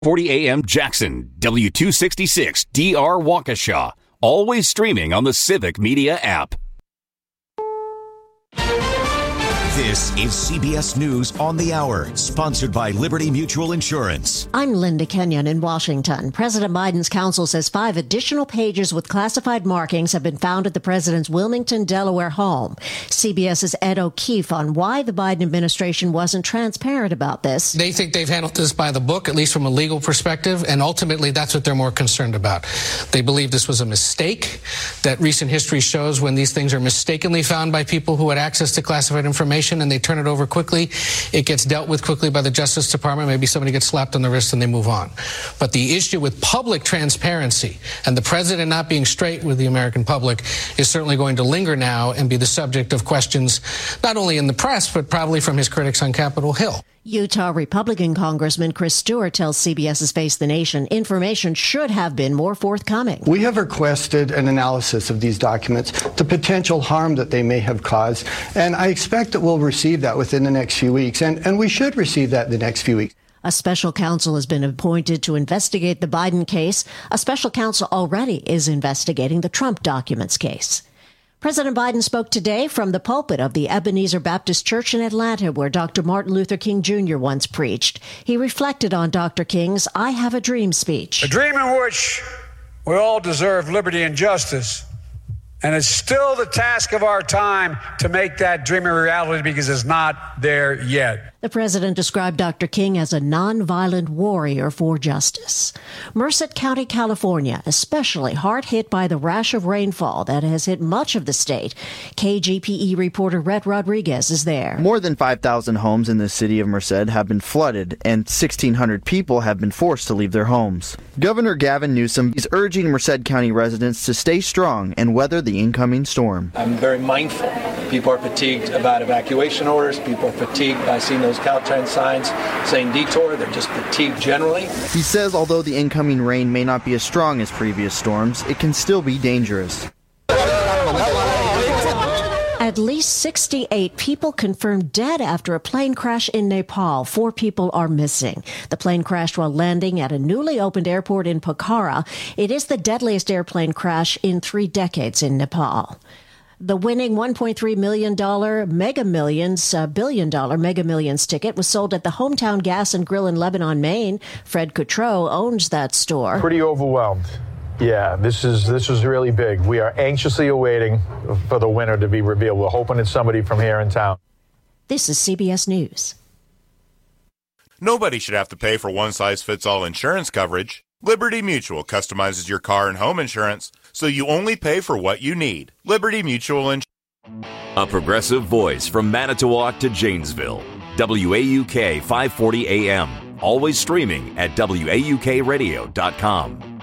40 AM Jackson, W266 DR Waukesha. Always streaming on the Civic Media app. This is CBS News on the Hour, sponsored by Liberty Mutual Insurance. I'm Linda Kenyon in Washington. President Biden's counsel says 5 additional pages with classified markings have been found at the president's Wilmington, Delaware home. CBS's Ed O'Keefe on why the Biden administration wasn't transparent about this. They think they've handled this by the book, at least from a legal perspective, and ultimately that's what they're more concerned about. They believe this was a mistake, that recent history shows when these things are mistakenly found by people who had access to classified information and they turn it over quickly, it gets dealt with quickly by the Justice Department. Maybe somebody gets slapped on the wrist and they move on. But the issue with public transparency and the president not being straight with the American public is certainly going to linger now and be the subject of questions not only in the press, but probably from his critics on Capitol Hill. Utah Republican Congressman Chris Stewart tells CBS's Face the Nation information should have been more forthcoming. We have requested an analysis of these documents, the potential harm that they may have caused, and I expect that we'll receive that within the next few weeks, and we should receive that in the next few weeks. A special counsel has been appointed to investigate the Biden case. A special counsel already is investigating the Trump documents case. President Biden spoke today from the pulpit of the Ebenezer Baptist Church in Atlanta, where Dr. Martin Luther King Jr. once preached. He reflected on Dr. King's I Have a Dream speech. A dream in which we all deserve liberty and justice. And it's still the task of our time to make that dream a reality because it's not there yet. The president described Dr. King as a nonviolent warrior for justice. Merced County, California, especially hard hit by the rash of rainfall that has hit much of the state. KGPE reporter Rhett Rodriguez is there. More than 5,000 homes in the city of Merced have been flooded, and 1,600 people have been forced to leave their homes. Governor Gavin Newsom is urging Merced County residents to stay strong and weather the incoming storm. I'm very mindful. People are fatigued about evacuation orders. People are fatigued by seeing those Caltrans signs saying detour. They're just fatigued generally. He says although the incoming rain may not be as strong as previous storms, it can still be dangerous. At least 68 people confirmed dead after a plane crash in Nepal. 4 people are missing. The plane crashed while landing at a newly opened airport in Pokhara. It is the deadliest airplane crash in 3 decades in Nepal. The winning $1.3 million billion-dollar Mega Millions ticket was sold at the Hometown Gas and Grill in Lebanon, Maine. Fred Cotreau owns that store. Pretty overwhelmed. Yeah, this is really big. We are anxiously awaiting for the winner to be revealed. We're hoping it's somebody from here in town. This is CBS News. Nobody should have to pay for one-size-fits-all insurance coverage. Liberty Mutual customizes your car and home insurance so you only pay for what you need. Liberty Mutual Insurance. A progressive voice from Manitowoc to Janesville. WAUK 540 AM. Always streaming at WAUKradio.com.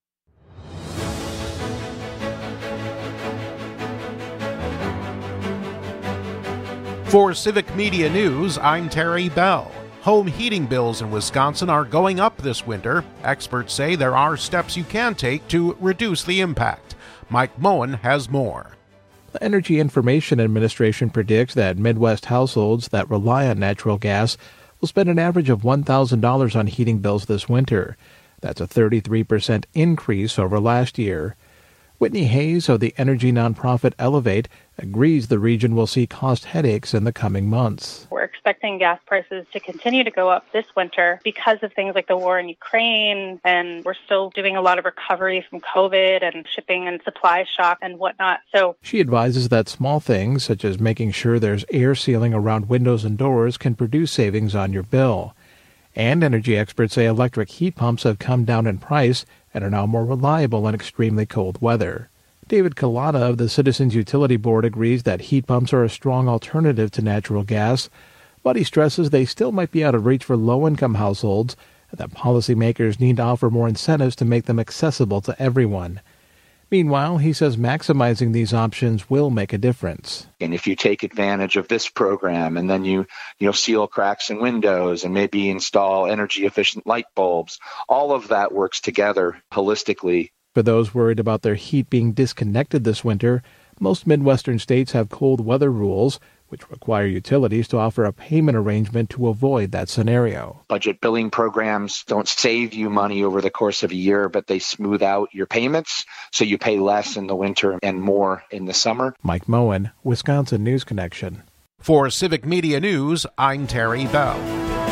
For Civic Media News, I'm Terry Bell. Home heating bills in Wisconsin are going up this winter. Experts say there are steps you can take to reduce the impact. Mike Moen has more. The Energy Information Administration predicts that Midwest households that rely on natural gas will spend an average of $1,000 on heating bills this winter. That's a 33% increase over last year. Whitney Hayes of the energy nonprofit Elevate agrees the region will see cost headaches in the coming months. We're expecting gas prices to continue to go up this winter because of things like the war in Ukraine, and we're still doing a lot of recovery from COVID and shipping and supply shock and whatnot. So she advises that small things, such as making sure there's air sealing around windows and doors, can produce savings on your bill. And energy experts say electric heat pumps have come down in price and are now more reliable in extremely cold weather. David Collada of the Citizens Utility Board agrees that heat pumps are a strong alternative to natural gas, but he stresses they still might be out of reach for low-income households and that policymakers need to offer more incentives to make them accessible to everyone. Meanwhile, he says maximizing these options will make a difference. And if you take advantage of this program and then you seal cracks in windows and maybe install energy-efficient light bulbs, all of that works together holistically. For those worried about their heat being disconnected this winter, most Midwestern states have cold weather rules, which require utilities to offer a payment arrangement to avoid that scenario. Budget billing programs don't save you money over the course of a year, but they smooth out your payments, so you pay less in the winter and more in the summer. Mike Moen, Wisconsin News Connection. For Civic Media News, I'm Terry Bell.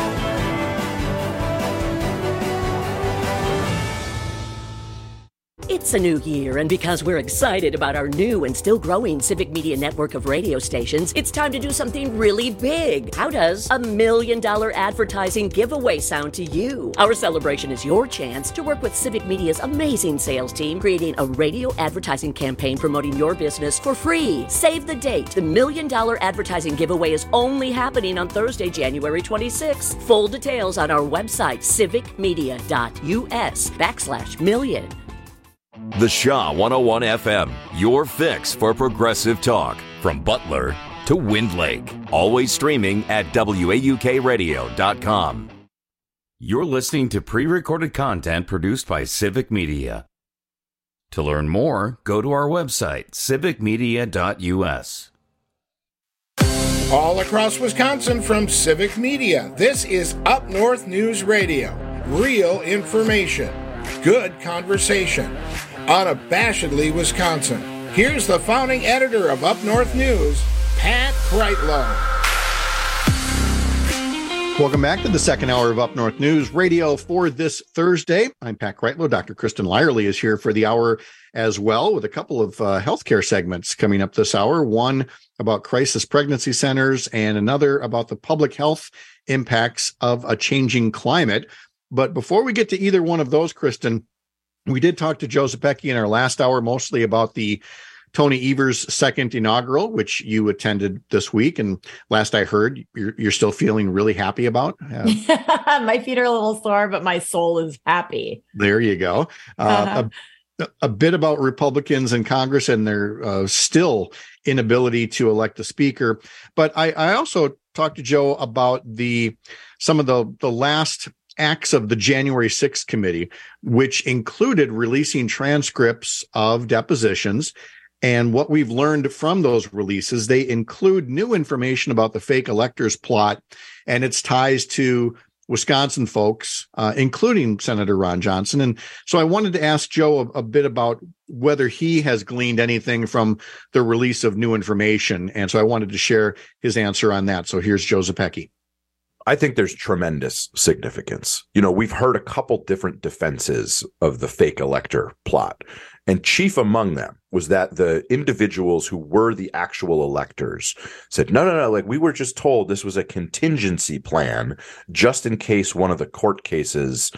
It's a new year, and because we're excited about our new and still growing Civic Media network of radio stations, it's time to do something really big. How does $1 million advertising giveaway sound to you? Our celebration is your chance to work with Civic Media's amazing sales team, creating a radio advertising campaign promoting your business for free. Save the date. The $1 million advertising giveaway is only happening on Thursday, January 26th. Full details on our website, civicmedia.us/million. The Shaw 101 FM, your fix for progressive talk. From Butler to Wind Lake. Always streaming at WAUKradio.com. You're listening to pre-recorded content produced by Civic Media. To learn more, go to our website, civicmedia.us. All across Wisconsin from Civic Media, this is Up North News Radio. Real information. Good conversation. Unabashedly Wisconsin. Here's the founding editor of Up North News, Pat Kreitlow. Welcome back to the second hour of Up North News Radio for this Thursday. I'm Pat Kreitlow. Dr. Kristen Lyerly is here for the hour as well, with a couple of healthcare segments coming up this hour. One about crisis pregnancy centers and another about the public health impacts of a changing climate. But before we get to either one of those, Kristen, we did talk to Joe Zepecki in our last hour, mostly about the Tony Evers' second inaugural, which you attended this week. And last I heard, you're still feeling really happy about. My feet are a little sore, but my soul is happy. There you go. A bit about Republicans in Congress and their still inability to elect a speaker. But I also talked to Joe about some of the last acts of the January 6th committee, which included releasing transcripts of depositions. And what we've learned from those releases, they include new information about the fake electors plot and its ties to Wisconsin folks, including Senator Ron Johnson. And so I wanted to ask Joe a bit about whether he has gleaned anything from the release of new information. And so I wanted to share his answer on that. So here's Joe Zepecki. I think there's tremendous significance. You know, we've heard a couple different defenses of the fake elector plot, and chief among them was that the individuals who were the actual electors said, no, like we were just told this was a contingency plan just in case one of the court cases,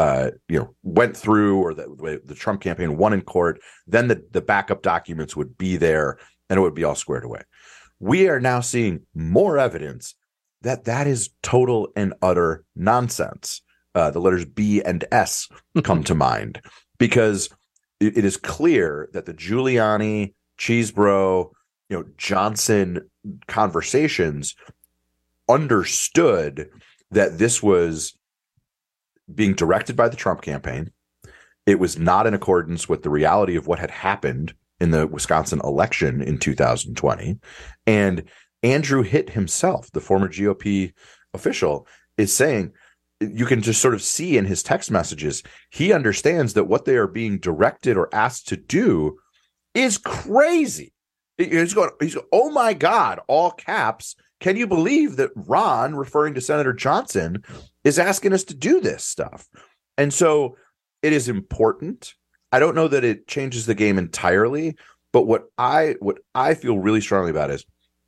went through, or the Trump campaign won in court, then the backup documents would be there and it would be all squared away. We are now seeing more evidence that is total and utter nonsense. The letters B and S come to mind, because it is clear that the Giuliani, Chesebro, Johnson conversations understood that this was being directed by the Trump campaign. It was not in accordance with the reality of what had happened in the Wisconsin election in 2020. And Andrew Hitt himself, the former GOP official, is saying, you can just sort of see in his text messages, he understands that what they are being directed or asked to do is crazy. He's going, oh my God, all caps. Can you believe that Ron, referring to Senator Johnson, is asking us to do this stuff? And so it is important. I don't know that it changes the game entirely, but what I feel really strongly about is,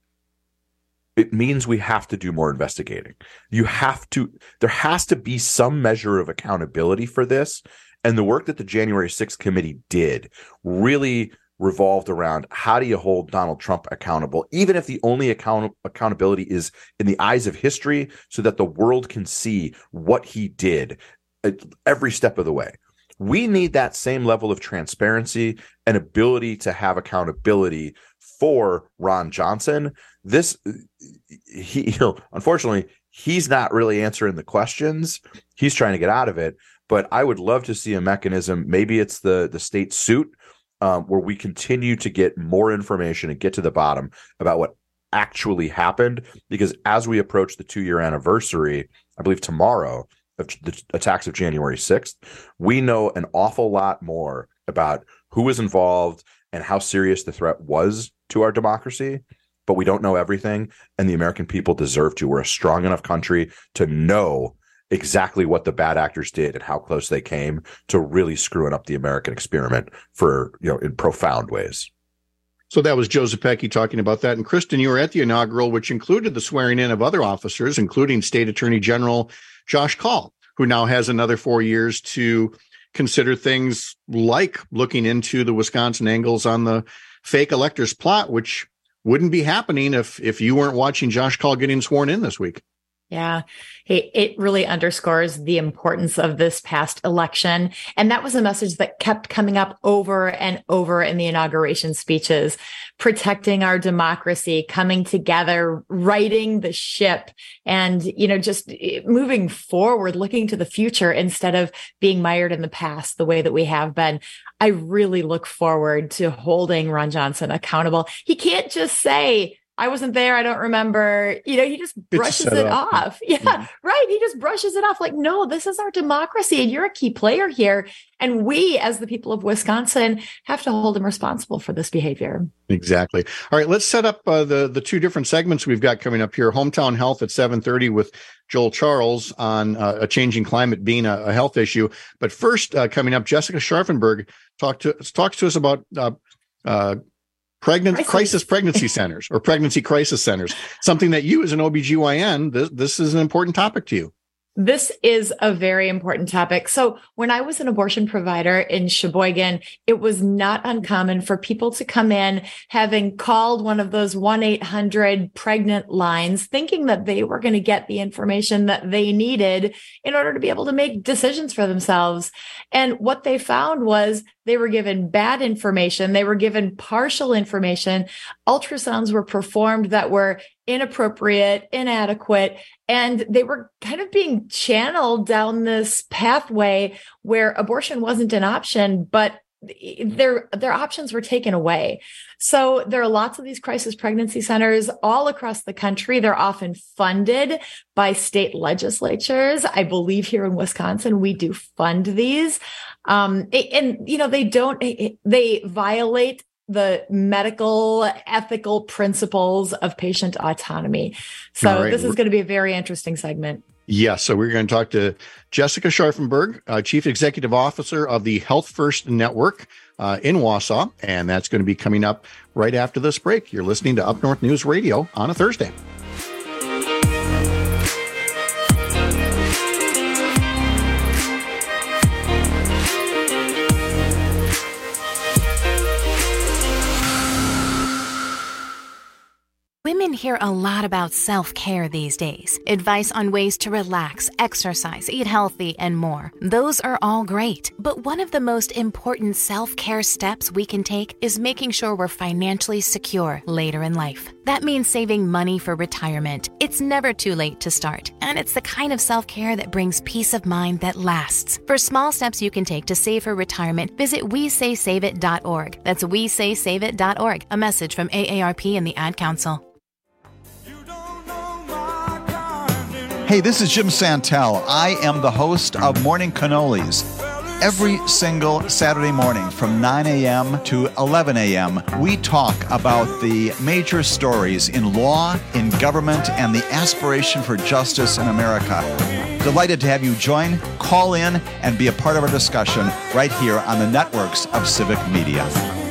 it means we have to do more investigating. There has to be some measure of accountability for this. And the work that the January 6th committee did really revolved around, how do you hold Donald Trump accountable, even if the only accountability is in the eyes of history, so that the world can see what he did every step of the way. We need that same level of transparency and ability to have accountability for Ron Johnson. Unfortunately, he's not really answering the questions. He's trying to get out of it. But I would love to see a mechanism. Maybe it's the state suit, where we continue to get more information and get to the bottom about what actually happened, because as we approach the 2-year anniversary, I believe tomorrow, of the attacks of January 6th, we know an awful lot more about who was involved and how serious the threat was to our democracy, but we don't know everything, and the American people deserve to. We're a strong enough country to know exactly what the bad actors did and how close they came to really screwing up the American experiment for, in profound ways. So that was Joe Zepecki talking about that. And Kristen, you were at the inaugural, which included the swearing in of other officers, including State Attorney General Josh Kaul, who now has another 4 years to consider things like looking into the Wisconsin angles on the fake electors plot, which wouldn't be happening if you weren't watching Josh Kaul getting sworn in this week. Yeah, it really underscores the importance of this past election. And that was a message that kept coming up over and over in the inauguration speeches: protecting our democracy, coming together, righting the ship, and, just moving forward, looking to the future instead of being mired in the past the way that we have been. I really look forward to holding Ron Johnson accountable. He can't just say, I wasn't there, I don't remember. He just brushes it off. Yeah, right. He just brushes it off like, no, this is our democracy and you're a key player here. And we, as the people of Wisconsin, have to hold him responsible for this behavior. Exactly. All right, let's set up the two different segments we've got coming up here. Hometown Health at 7:30 with Joel Charles on a changing climate being a health issue. But first, coming up, Jessica Scharfenberg talks to us about crisis pregnancy centers or pregnancy crisis centers, something that you as an OBGYN, this is an important topic to you. This is a very important topic. So when I was an abortion provider in Sheboygan, it was not uncommon for people to come in having called one of those 1-800 pregnant lines, thinking that they were going to get the information that they needed in order to be able to make decisions for themselves. And what they found was they were given bad information. They were given partial information. Ultrasounds were performed that were inappropriate, inadequate, and they were kind of being channeled down this pathway where abortion wasn't an option, but their options were taken away. So there are lots of these crisis pregnancy centers all across the country. They're often funded by state legislatures. I believe here in Wisconsin, we do fund these. They violate the medical ethical principles of patient autonomy. So This is going to be a very interesting segment. Yes. So we're going to talk to Jessica Scharfenberg, Chief Executive Officer of the Health First Network in Wausau. And that's going to be coming up right after this break. You're listening to Up North News Radio on a Thursday. Women hear a lot about self-care these days. Advice on ways to relax, exercise, eat healthy, and more. Those are all great. But one of the most important self-care steps we can take is making sure we're financially secure later in life. That means saving money for retirement. It's never too late to start. And it's the kind of self-care that brings peace of mind that lasts. For small steps you can take to save for retirement, visit WeSaySaveIt.org. That's WeSaySaveIt.org. A message from AARP and the Ad Council. Hey, this is Jim Santel. I am the host of Morning Cannolis. Every single Saturday morning from 9 a.m. to 11 a.m., we talk about the major stories in law, in government, and the aspiration for justice in America. Delighted to have you join, call in, and be a part of our discussion right here on the networks of Civic Media.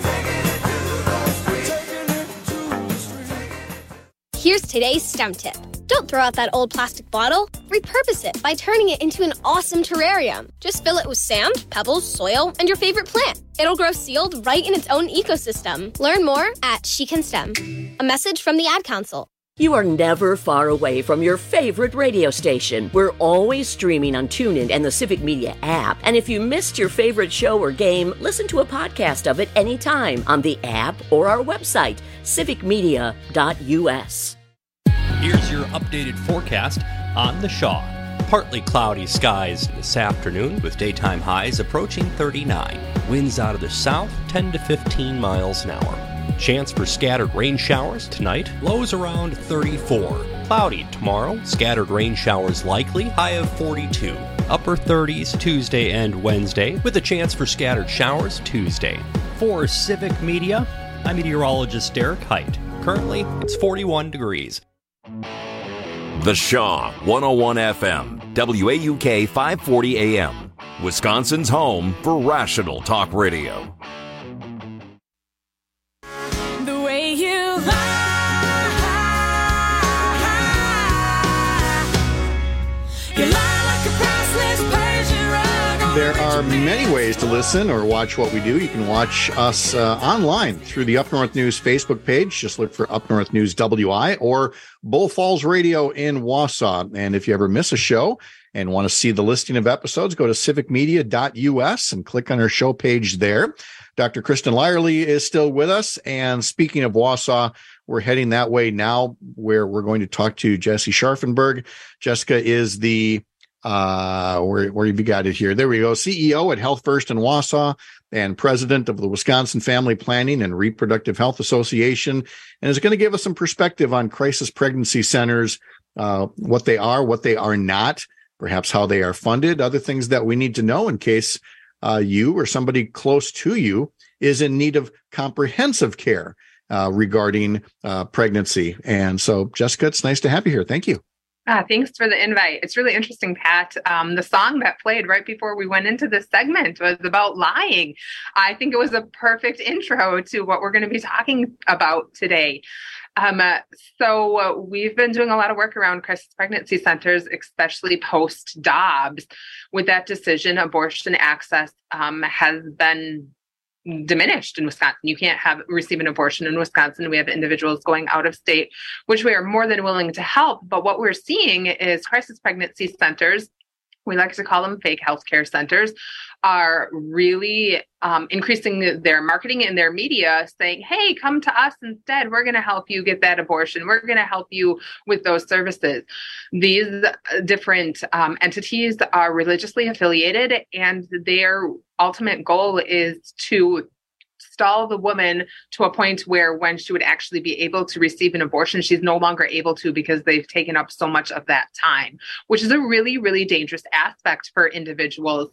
Here's today's STEM tip. Don't throw out that old plastic bottle. Repurpose it by turning it into an awesome terrarium. Just fill it with sand, pebbles, soil, and your favorite plant. It'll grow sealed right in its own ecosystem. Learn more at She Can STEM. A message from the Ad Council. You are never far away from your favorite radio station. We're always streaming on TuneIn and the Civic Media app. And if you missed your favorite show or game, listen to a podcast of it anytime on the app or our website, civicmedia.us. Here's your updated forecast on the Shaw. Partly cloudy skies this afternoon with daytime highs approaching 39. Winds out of the south 10 to 15 miles an hour. Chance for scattered rain showers tonight, lows around 34. Cloudy tomorrow, scattered rain showers likely, high of 42. Upper 30s Tuesday and Wednesday, with a chance for scattered showers Tuesday. For Civic Media, I'm meteorologist Derek Height. Currently, it's 41 degrees. The Shaw 101 FM, WAUK 540 AM, Wisconsin's home for rational talk radio. The way you lie, you lie like a priceless Persian rug. There are many ways to listen or watch what we do. You can watch us online through the Up North News Facebook page. Just look for Up North News WI or Bull Falls Radio in Wausau. And if you ever miss a show and want to see the listing of episodes, go to civicmedia.us and click on our show page there. Dr. Kristen Lyerly is still with us. And speaking of Wausau, we're heading that way now, where we're going to talk to Jesse Scharfenberg. Jessica is the where have you got it here? There we go. CEO at Health First in Wausau and president of the Wisconsin Family Planning and Reproductive Health Association, and is going to give us some perspective on crisis pregnancy centers, what they are not, perhaps how they are funded, other things that we need to know in case you or somebody close to you is in need of comprehensive care regarding pregnancy. And so, Jessica, it's nice to have you here. Thank you. Thanks for the invite. It's really interesting, Pat. The song that played right before we went into this segment was about lying. I think it was a perfect intro to what we're going to be talking about today. So we've been doing a lot of work around crisis pregnancy centers, especially post-Dobbs. With that decision, abortion access has been diminished in Wisconsin. You can't receive an abortion in Wisconsin. We have individuals going out of state, which we are more than willing to help. But what we're seeing is crisis pregnancy centers, we like to call them fake healthcare centers, are really increasing their marketing and their media, saying, hey, come to us instead. We're going to help you get that abortion. We're going to help you with those services. These different entities are religiously affiliated, and their ultimate goal is to stall the woman to a point where when she would actually be able to receive an abortion, she's no longer able to because they've taken up so much of that time, which is a really, really dangerous aspect for individuals.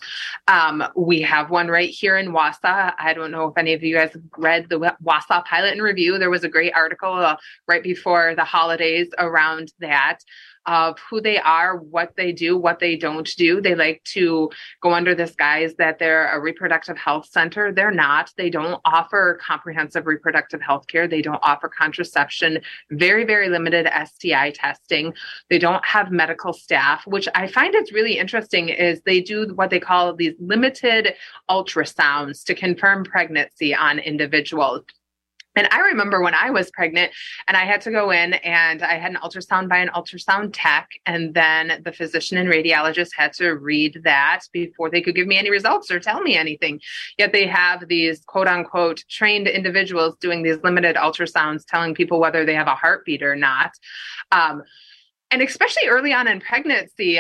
We have one right here in Wausau. I don't know if any of you guys have read the Wausau Pilot and Review. There was a great article right before the holidays around that, of who they are, what they do, what they don't do. They like to go under this guise that they're a reproductive health center. They're not. They don't offer comprehensive reproductive health care. They don't offer contraception, very, very limited STI testing. They don't have medical staff, which I find it's really interesting is they do what they call these limited ultrasounds to confirm pregnancy on individuals. And I remember when I was pregnant and I had to go in and I had an ultrasound by an ultrasound tech, and then the physician and radiologist had to read that before they could give me any results or tell me anything. Yet they have these quote unquote trained individuals doing these limited ultrasounds, telling people whether they have a heartbeat or not. And especially early on in pregnancy,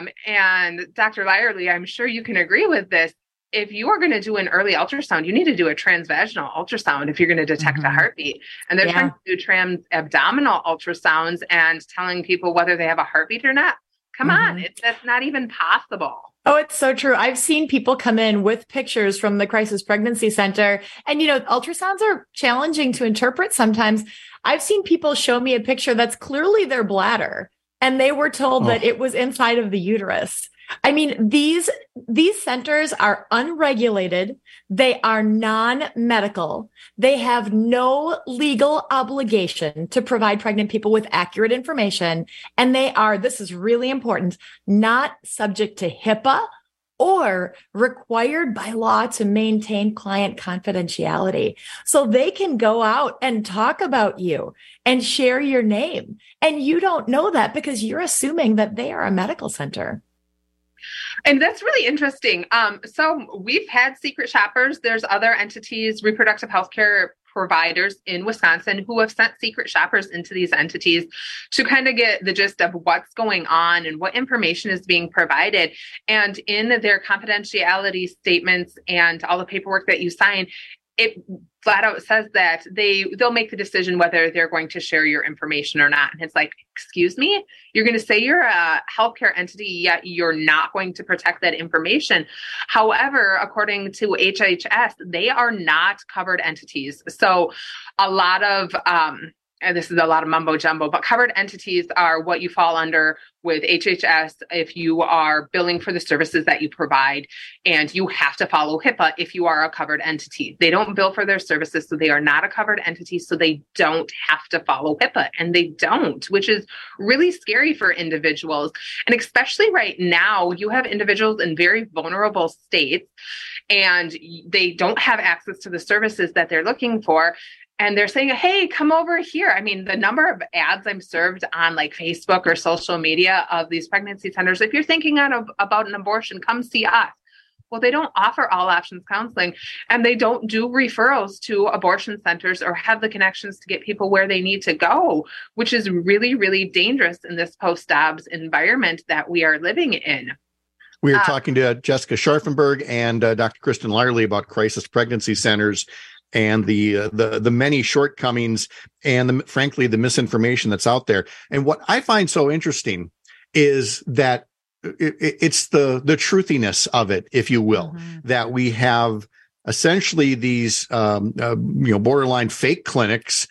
and Dr. Lyerly, I'm sure you can agree with this. If you are going to do an early ultrasound, you need to do a transvaginal ultrasound if you're going to detect a heartbeat. And they're trying to do trans-abdominal ultrasounds and telling people whether they have a heartbeat or not. Come on, that's not even possible. Oh, it's so true. I've seen people come in with pictures from the Crisis Pregnancy Center. And, ultrasounds are challenging to interpret sometimes. I've seen people show me a picture that's clearly their bladder, and they were told that it was inside of the uterus. I mean, these centers are unregulated. They are non-medical. They have no legal obligation to provide pregnant people with accurate information. And they are, this is really important, not subject to HIPAA or required by law to maintain client confidentiality. So they can go out and talk about you and share your name. And you don't know that because you're assuming that they are a medical center. And that's really interesting. So we've had secret shoppers. There's other entities, reproductive healthcare providers in Wisconsin who have sent secret shoppers into these entities to kind of get the gist of what's going on and what information is being provided. And in their confidentiality statements and all the paperwork that you sign, it flat out says that they'll make the decision whether they're going to share your information or not. And it's like, excuse me, you're going to say you're a healthcare entity, yet you're not going to protect that information. However, according to HHS, they are not covered entities. So a lot of, and this is a lot of mumbo jumbo, but covered entities are what you fall under with HHS if you are billing for the services that you provide, and you have to follow HIPAA if you are a covered entity. They don't bill for their services, so they are not a covered entity, so they don't have to follow HIPAA, and they don't, which is really scary for individuals. And especially right now, you have individuals in very vulnerable states, and they don't have access to the services that they're looking for. And they're saying, hey, come over here. I mean, the number of ads I'm served on like Facebook or social media of these pregnancy centers, if you're thinking about an abortion, come see us. Well, they don't offer all options counseling, and they don't do referrals to abortion centers or have the connections to get people where they need to go, which is really, really dangerous in this post-Dobbs environment that we are living in. We are talking to Jessica Scharfenberg and Dr. Kristen Lyerly about crisis pregnancy centers and the many shortcomings and frankly, the misinformation that's out there. And what I find so interesting is that it's the truthiness of it, if you will, that we have essentially these, borderline fake clinics,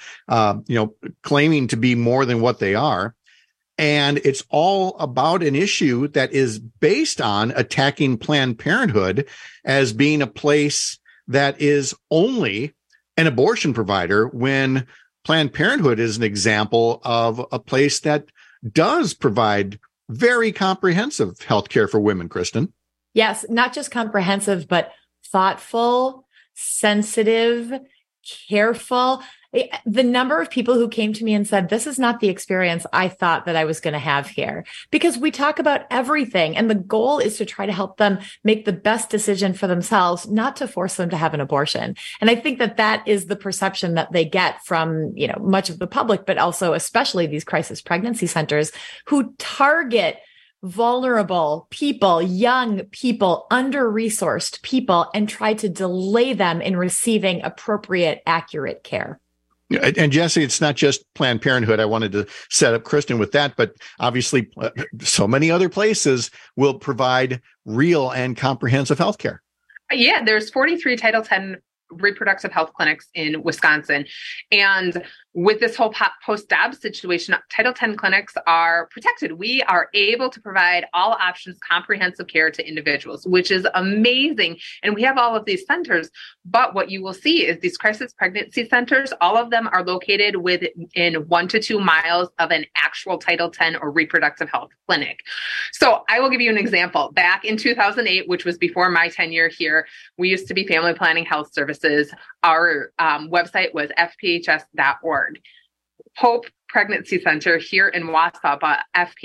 claiming to be more than what they are. And it's all about an issue that is based on attacking Planned Parenthood as being a place that is only an abortion provider, when Planned Parenthood is an example of a place that does provide very comprehensive health care for women, Kristen. Yes, not just comprehensive, but thoughtful, sensitive, careful. The number of people who came to me and said, this is not the experience I thought that I was going to have here, because we talk about everything. And the goal is to try to help them make the best decision for themselves, not to force them to have an abortion. And I think that that is the perception that they get from, much of the public, but also especially these crisis pregnancy centers who target vulnerable people, young people, under-resourced people, and try to delay them in receiving appropriate, accurate care. And Jesse, it's not just Planned Parenthood. I wanted to set up Kristen with that, but obviously so many other places will provide real and comprehensive health care. Yeah, there's 43 Title X reproductive health clinics in Wisconsin. And with this whole post-Dobbs situation, Title X clinics are protected. We are able to provide all options, comprehensive care to individuals, which is amazing. And we have all of these centers. But what you will see is these crisis pregnancy centers, all of them are located within 1 to 2 miles of an actual Title X or reproductive health clinic. So I will give you an example. Back in 2008, which was before my tenure here, we used to be Family Planning Health Services. Our website was fphs.org. Hope Pregnancy Center here in Wausau, but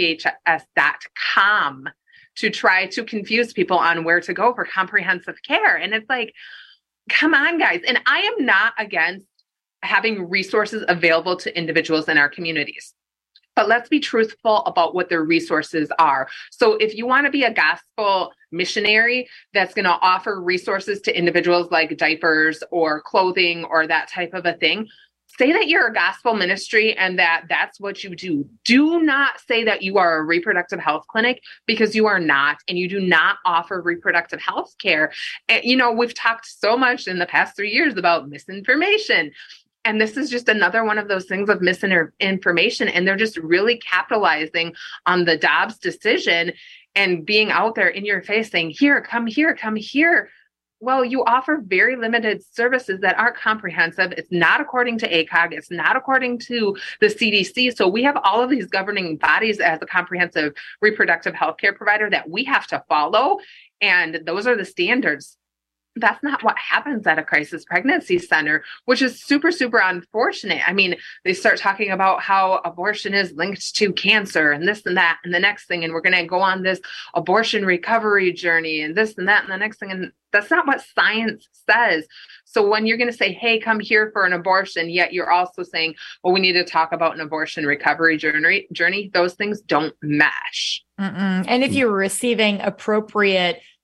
fphs.com to try to confuse people on where to go for comprehensive care. And it's like, come on, guys. And I am not against having resources available to individuals in our communities. But let's be truthful about what their resources are. So if you want to be a gospel missionary that's going to offer resources to individuals like diapers or clothing or that type of a thing, say that you're a gospel ministry and that's what you do. Do not say that you are a reproductive health clinic, because you are not, and you do not offer reproductive health care. And, we've talked so much in the past 3 years about misinformation. And this is just another one of those things of misinformation. And they're just really capitalizing on the Dobbs decision and being out there in your face saying, here, come here, come here. Well, you offer very limited services that aren't comprehensive. It's not according to ACOG. It's not according to the CDC. So we have all of these governing bodies as a comprehensive reproductive health care provider that we have to follow. And those are the standards. That's not what happens at a crisis pregnancy center, which is super, super unfortunate. I mean, they start talking about how abortion is linked to cancer and this and that and the next thing, and we're going to go on this abortion recovery journey and this and that and the next thing. And that's not what science says. So when you're going to say, hey, come here for an abortion, yet you're also saying, well, we need to talk about an abortion recovery journey, those things don't mesh. And if you're receiving appropriate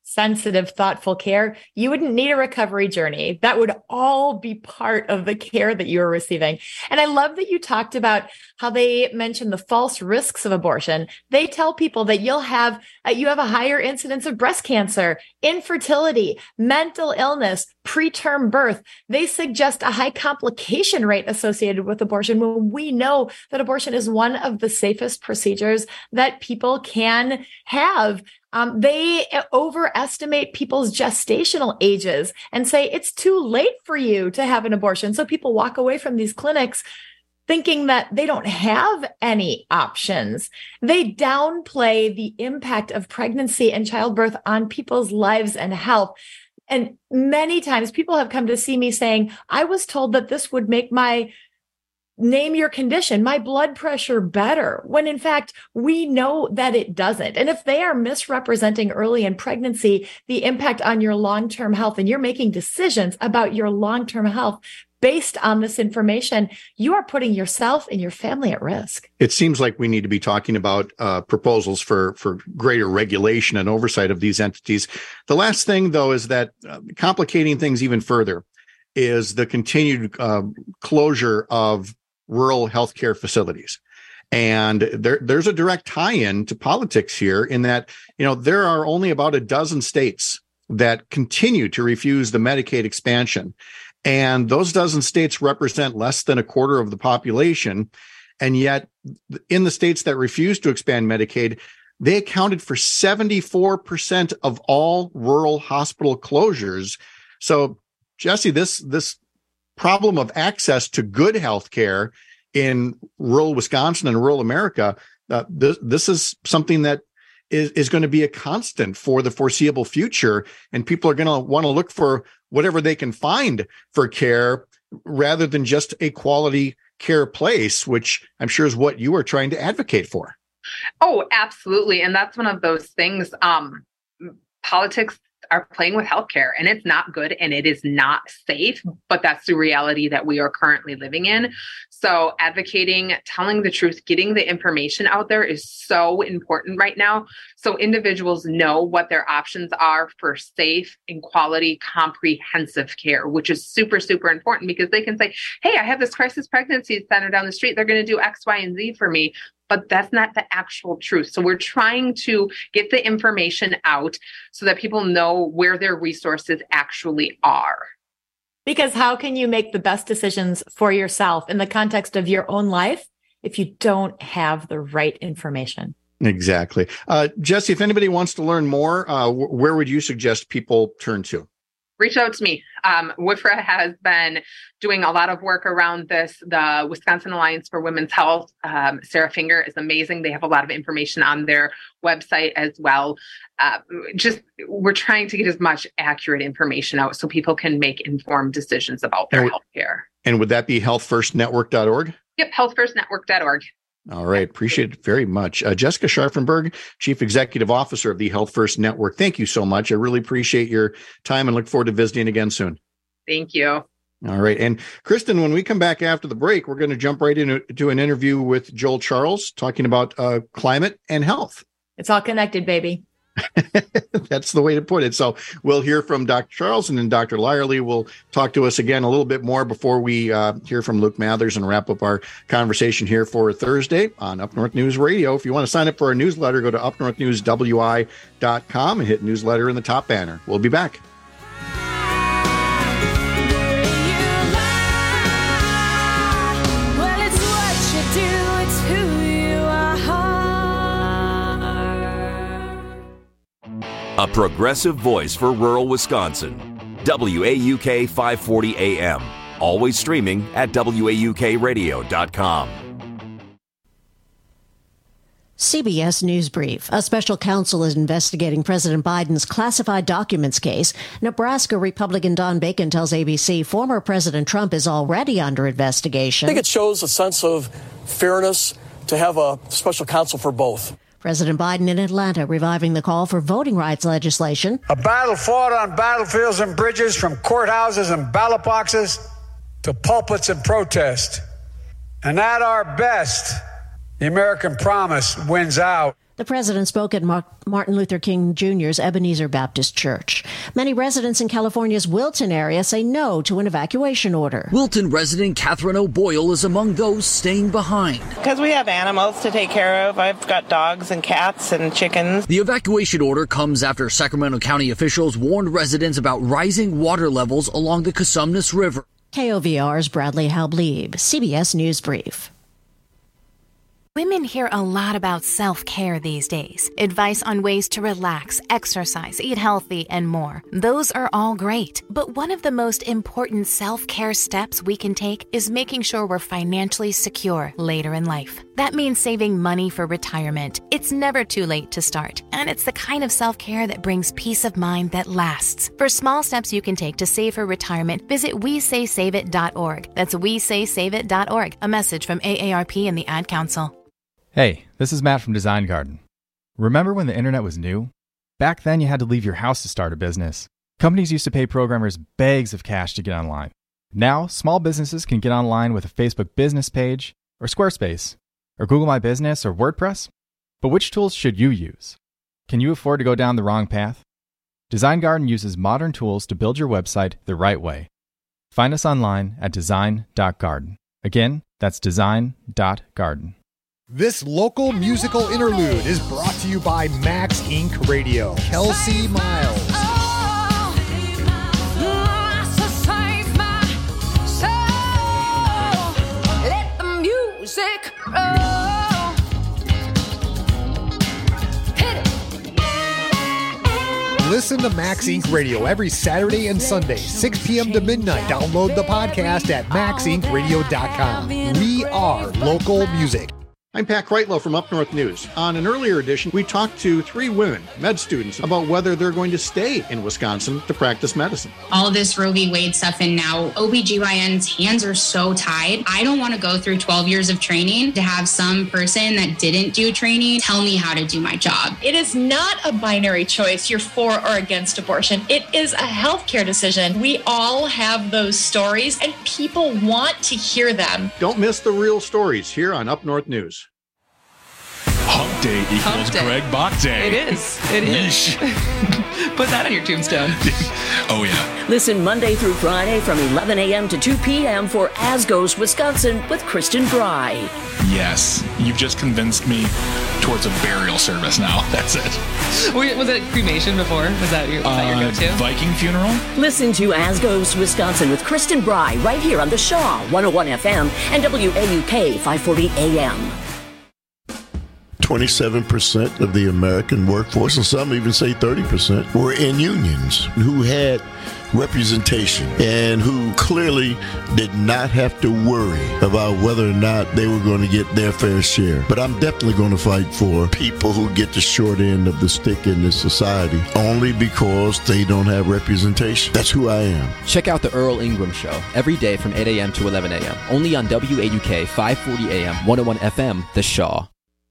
sensitive, thoughtful care, you wouldn't need a recovery journey. That would all be part of the care that you're receiving. And I love that you talked about how they mentioned the false risks of abortion. They tell people that you have a higher incidence of breast cancer, infertility, mental illness, preterm birth. They suggest a high complication rate associated with abortion when we know that abortion is one of the safest procedures that people can have. They overestimate people's gestational ages and say it's too late for you to have an abortion. So people walk away from these clinics thinking that they don't have any options. They downplay the impact of pregnancy and childbirth on people's lives and health. And many times people have come to see me saying, I was told that this would make my name your condition, my blood pressure better, when in fact, we know that it doesn't. And if they are misrepresenting early in pregnancy the impact on your long-term health, and you're making decisions about your long-term health based on this information, you are putting yourself and your family at risk. It seems like we need to be talking about proposals for greater regulation and oversight of these entities. The last thing, though, is that complicating things even further is the continued closure of rural healthcare facilities. And there's a direct tie-in to politics here in that, there are only about a dozen states that continue to refuse the Medicaid expansion. And those dozen states represent less than a quarter of the population. And yet in the states that refuse to expand Medicaid, they accounted for 74% of all rural hospital closures. So, Jesse, this problem of access to good health care in rural Wisconsin and rural America, this is something that is going to be a constant for the foreseeable future. And people are going to want to look for whatever they can find for care rather than just a quality care place, which I'm sure is what you are trying to advocate for. Oh, absolutely. And that's one of those things. Politics are playing with healthcare, and it's not good and it is not safe, but that's the reality that we are currently living in. So advocating, telling the truth, getting the information out there is so important right now. So individuals know what their options are for safe and quality comprehensive care, which is super, super important because they can say, hey, I have this crisis pregnancy center down the street. They're going to do X, Y, and Z for me. But that's not the actual truth. So we're trying to get the information out so that people know where their resources actually are. Because how can you make the best decisions for yourself in the context of your own life if you don't have the right information? Exactly. Jesse, if anybody wants to learn more, where would you suggest people turn to? Reach out to me. WIFRA has been doing a lot of work around this. The Wisconsin Alliance for Women's Health, Sarah Finger is amazing. They have a lot of information on their website as well. We're trying to get as much accurate information out so people can make informed decisions about their health care. And would that be healthfirstnetwork.org? Yep, healthfirstnetwork.org. All right. Appreciate it very much. Jessica Scharfenberg, Chief Executive Officer of the Health First Network. Thank you so much. I really appreciate your time and look forward to visiting again soon. Thank you. All right. And Kristen, when we come back after the break, we're going to jump right into an interview with Joel Charles talking about climate and health. It's all connected, baby. That's the way to put it. So we'll hear from Dr. Charles, and then Dr. Lyerly will talk to us again a little bit more before we hear from Luke Mathers and wrap up our conversation here for Thursday on Up North News Radio. If you want to sign up for our newsletter, go to upnorthnewswi.com and hit newsletter in the top banner. We'll be back. Well, it's what you do, it's who you are. A progressive voice for rural Wisconsin. WAUK 540 AM. Always streaming at WAUKradio.com. CBS News Brief. A special counsel is investigating President Biden's classified documents case. Nebraska Republican Don Bacon tells ABC former President Trump is already under investigation. I think it shows a sense of fairness to have a special counsel for both. President Biden in Atlanta reviving the call for voting rights legislation. A battle fought on battlefields and bridges, from courthouses and ballot boxes to pulpits and protest. And at our best, the American promise wins out. The president spoke at Martin Luther King Jr.'s Ebenezer Baptist Church. Many residents in California's Wilton area say no to an evacuation order. Wilton resident Catherine O'Boyle is among those staying behind. Because we have animals to take care of. I've got dogs and cats and chickens. The evacuation order comes after Sacramento County officials warned residents about rising water levels along the Cosumnes River. KOVR's Bradley Halblieb, CBS News Brief. Women hear a lot about self-care these days. Advice on ways to relax, exercise, eat healthy, and more. Those are all great. But one of the most important self-care steps we can take is making sure we're financially secure later in life. That means saving money for retirement. It's never too late to start. And it's the kind of self-care that brings peace of mind that lasts. For small steps you can take to save for retirement, visit WeSaySaveIt.org. That's WeSaySaveIt.org. A message from AARP and the Ad Council. Hey, this is Matt from Design Garden. Remember when the internet was new? Back then you had to leave your house to start a business. Companies used to pay programmers bags of cash to get online. Now, small businesses can get online with a Facebook business page, or Squarespace, or Google My Business, or WordPress. But which tools should you use? Can you afford to go down the wrong path? Design Garden uses modern tools to build your website the right way. Find us online at design.garden. Again, that's design.garden. This local musical interlude is brought to you by Max Inc. Radio. Kelsey Miles. Let the music roll. Hit it. Listen to Max Inc. Radio every Saturday and Sunday, 6 p.m. to midnight. Download the podcast at maxincradio.com. We are local music. I'm Pat Kreitlow from Up North News. On an earlier edition, we talked to 3 women, med students, about whether they're going to stay in Wisconsin to practice medicine. All this Roe v. Wade stuff, and now OBGYN's hands are so tied. I don't want to go through 12 years of training to have some person that didn't do training tell me how to do my job. It is not a binary choice, you're for or against abortion. It is a healthcare decision. We all have those stories, and people want to hear them. Don't miss the real stories here on Up North News. Hump Day equals Hump Day. Greg Bach Day. It is. It is. Put that on your tombstone. Oh, yeah. Listen Monday through Friday from 11 a.m. to 2 p.m. for As Goes Wisconsin with Kristen Bry. Yes. You've just convinced me towards a burial service now. That's it. Was it cremation before? Was that your go-to? Viking funeral? Listen to As Goes Wisconsin with Kristen Bry right here on the Shaw 101 FM and WAUK 540 AM. 27% of the American workforce, and some even say 30%, were in unions who had representation and who clearly did not have to worry about whether or not they were going to get their fair share. But I'm definitely going to fight for people who get the short end of the stick in this society only because they don't have representation. That's who I am. Check out the Earl Ingram Show every day from 8 a.m. to 11 a.m. only on WAUK 540 AM, 101 FM, The Shaw.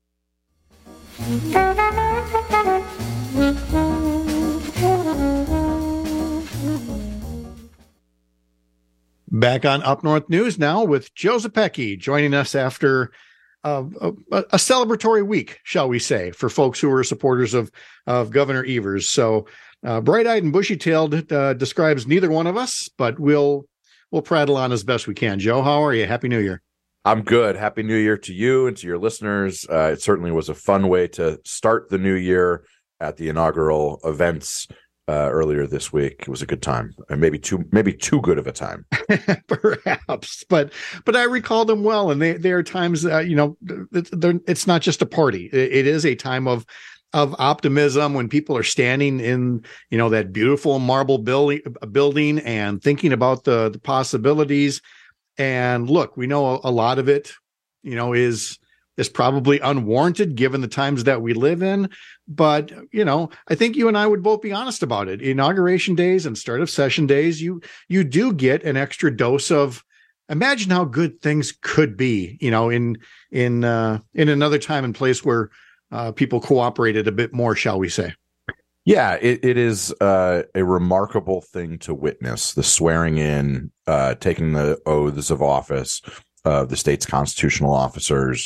Back on Up North News now with Joe Zepecki joining us after a celebratory week, shall we say, for folks who are supporters of Governor Evers. So bright-eyed and bushy-tailed describes neither one of us, but we'll prattle on as best we can. Joe, how are you? Happy New Year. I'm good. Happy New Year to you and to your listeners. It certainly was a fun way to start the new year at the inaugural events earlier this week. It was a good time, and maybe too good of a time, perhaps. But I recall them well, and they are times it's not just a party. It is a time of optimism when people are standing in that beautiful marble building and thinking about the possibilities. And look, we know a lot of it, is probably unwarranted given the times that we live in. But, I think you and I would both be honest about it. Inauguration days and start of session days, you do get an extra dose of imagine how good things could be, in another time and place where people cooperated a bit more, shall we say. Yeah, it is a remarkable thing to witness, the swearing in, taking the oaths of office of the state's constitutional officers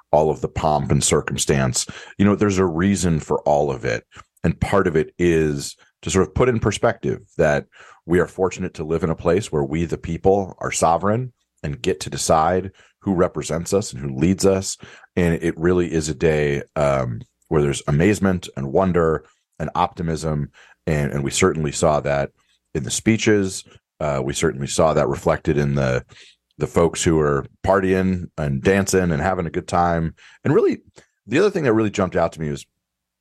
all of the pomp and circumstance. There's a reason for all of it. And part of it is to sort of put in perspective that we are fortunate to live in a place where we, the people, are sovereign and get to decide who represents us and who leads us. And it really is a day where there's amazement and wonder and optimism. And we certainly saw that in the speeches. We certainly saw that reflected in the folks who are partying and dancing and having a good time. And really, the other thing that really jumped out to me was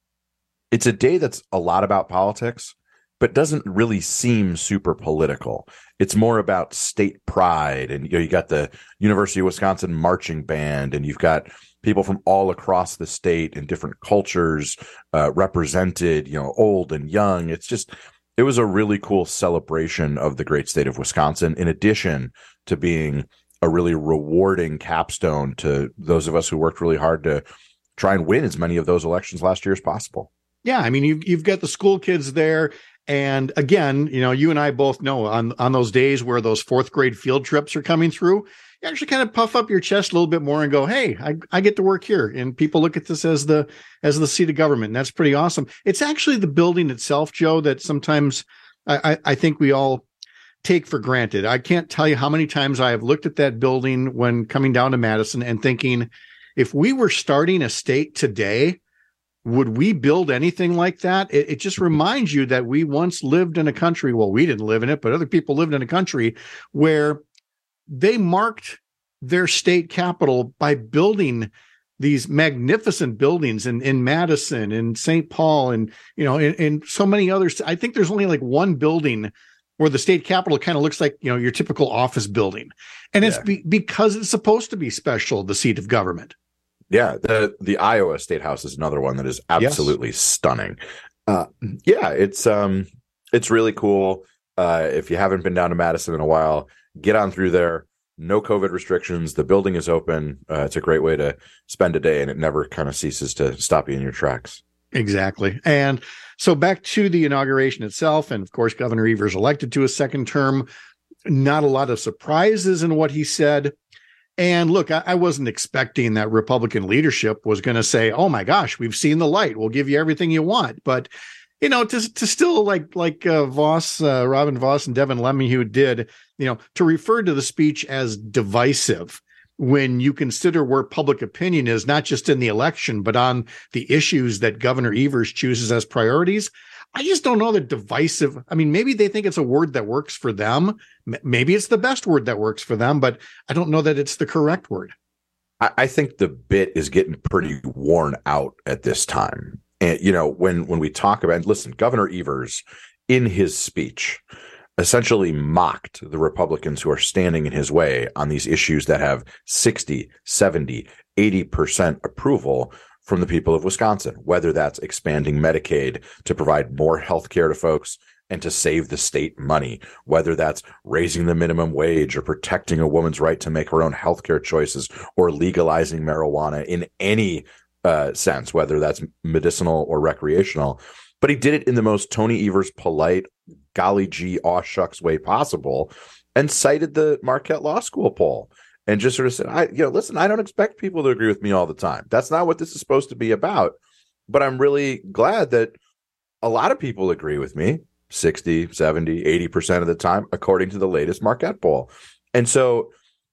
it's a day that's a lot about politics, but doesn't really seem super political. It's more about state pride. And you got the University of Wisconsin marching band, and you've got people from all across the state and different cultures represented, old and young. It was a really cool celebration of the great state of Wisconsin, in addition to being a really rewarding capstone to those of us who worked really hard to try and win as many of those elections last year as possible. Yeah, I mean, you've got the school kids there. And again, you and I both know on those days where those fourth grade field trips are coming through, you actually kind of puff up your chest a little bit more and go, hey, I get to work here. And people look at this as the seat of government. And that's pretty awesome. It's actually the building itself, Joe, that sometimes I think we all take for granted. I can't tell you how many times I have looked at that building when coming down to Madison and thinking, if we were starting a state today, would we build anything like that? It just reminds you that we once lived in a country. Well, we didn't live in it, but other people lived in a country where they marked their state capital by building these magnificent buildings in Madison, in St. Paul, and in so many others. I think there's only like one building where the state capitol kind of looks like your typical office building, and it's because it's supposed to be special, the seat of government. Yeah, the Iowa State House is another one that is absolutely stunning. It's really cool. If you haven't been down to Madison in a while, get on through there. No COVID restrictions. The building is open. It's a great way to spend a day, and it never kind of ceases to stop you in your tracks. Exactly. And so back to the inauguration itself, and of course, Governor Evers elected to a second term. Not a lot of surprises in what he said. And look, I wasn't expecting that Republican leadership was going to say, oh my gosh, we've seen the light. We'll give you everything you want. But, to still like Voss, Robin Voss and Devin Lemmy did, to refer to the speech as divisive when you consider where public opinion is, not just in the election, but on the issues that Governor Evers chooses as priorities. I just don't know that divisive. I mean, maybe they think it's a word that works for them. Maybe it's the best word that works for them, but I don't know that it's the correct word. I think the bit is getting pretty worn out at this time. And, when we talk about, listen, Governor Evers in his speech essentially mocked the Republicans who are standing in his way on these issues that have 60, 70, 80% approval from the people of Wisconsin, whether that's expanding Medicaid to provide more health care to folks and to save the state money, whether that's raising the minimum wage or protecting a woman's right to make her own health care choices or legalizing marijuana in any sense, whether that's medicinal or recreational. But he did it in the most Tony Evers polite, golly gee, aw shucks way possible, and cited the Marquette Law School poll. And just sort of said, listen, I don't expect people to agree with me all the time. That's not what this is supposed to be about. But I'm really glad that a lot of people agree with me, 60, 70, 80% of the time, according to the latest Marquette poll. And so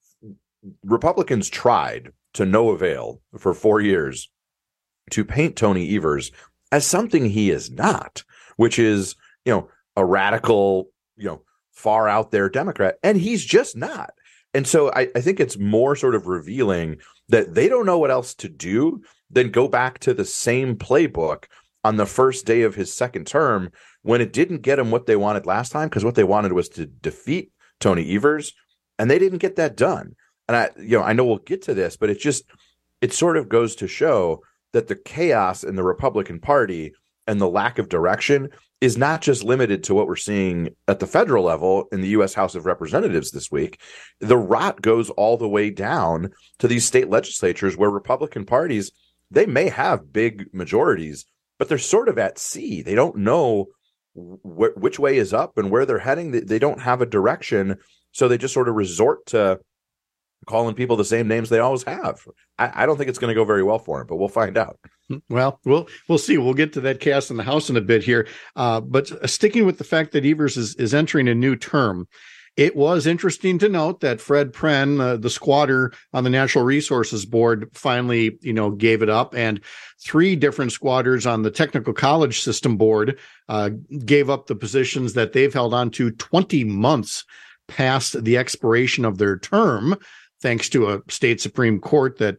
Republicans tried to no avail for 4 years to paint Tony Evers as something he is not, which is, a radical, far out there Democrat. And he's just not. And so I think it's more sort of revealing that they don't know what else to do than go back to the same playbook on the first day of his second term when it didn't get him what they wanted last time, because what they wanted was to defeat Tony Evers, and they didn't get that done. And I know we'll get to this, but it sort of goes to show that the chaos in the Republican Party and the lack of direction is not just limited to what we're seeing at the federal level in the U.S. House of Representatives this week. The rot goes all the way down to these state legislatures where Republican parties, they may have big majorities, but they're sort of at sea. They don't know which way is up and where they're heading. They don't have a direction. So they just sort of resort to calling people the same names they always have. I don't think it's going to go very well for him, but we'll find out. Well, we'll see. We'll get to that cast in the House in a bit here. But sticking with the fact that Evers is entering a new term, it was interesting to note that Fred Pren, the squatter on the Natural Resources Board, finally, gave it up, and 3 different squatters on the Technical College System Board gave up the positions that they've held on to 20 months past the expiration of their term, thanks to a state Supreme Court that